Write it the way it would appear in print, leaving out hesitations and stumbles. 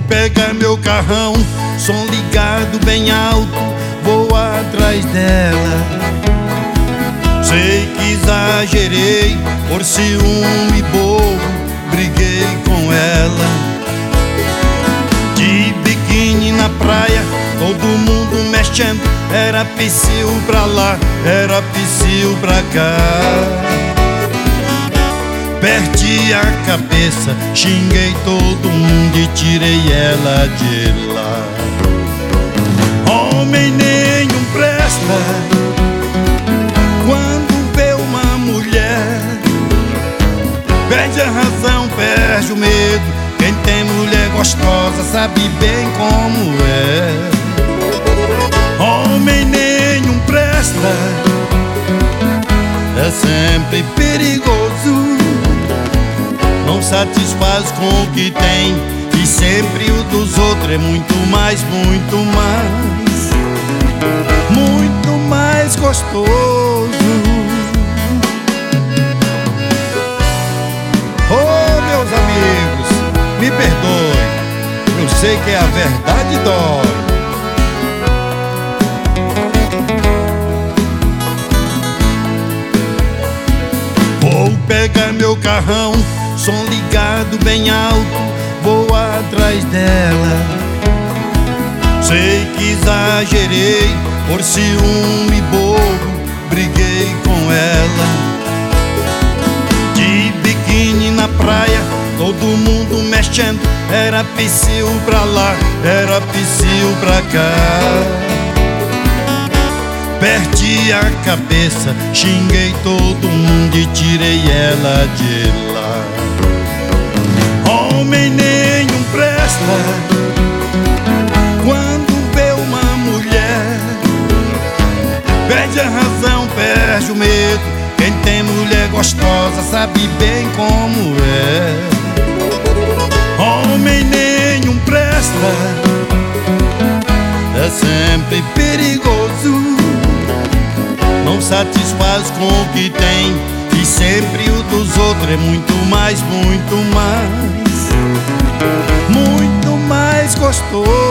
pegar meu carrão, som ligado bem alto, vou atrás dela. Sei que exagerei, por ciúme bobo, briguei com ela. De biquíni na praia, todo mundo mexendo, era psiu pra lá, era psiu pra cá. Perdi a cabeça, xinguei todo mundo e tirei ela de lá. Homem nenhum presta quando vê uma mulher. Perde a razão, perde o medo. Quem tem mulher gostosa sabe bem como é. Homem nenhum presta, é sempre perigoso. Não satisfaz com o que tem, e sempre o dos outros é muito mais, muito mais, muito mais gostoso. Oh, meus amigos, me perdoem, eu sei que a verdade dói. Vou pegar meu carrão, som ligado bem alto, vou atrás dela. Sei que exagerei, por ciúme bobo, briguei com ela. De biquíni na praia, todo mundo mexendo, era psiu pra lá, era psiu pra cá. Perdi a cabeça, xinguei todo mundo e tirei ela de lá. Homem nenhum presta quando vê uma mulher. Perde a razão, perde o medo. Quem tem mulher gostosa sabe bem como é. Homem nenhum presta, é sempre perigoso. Não satisfaz com o que tem, e sempre o dos outros é muito mais, muito mais, muito mais gostoso.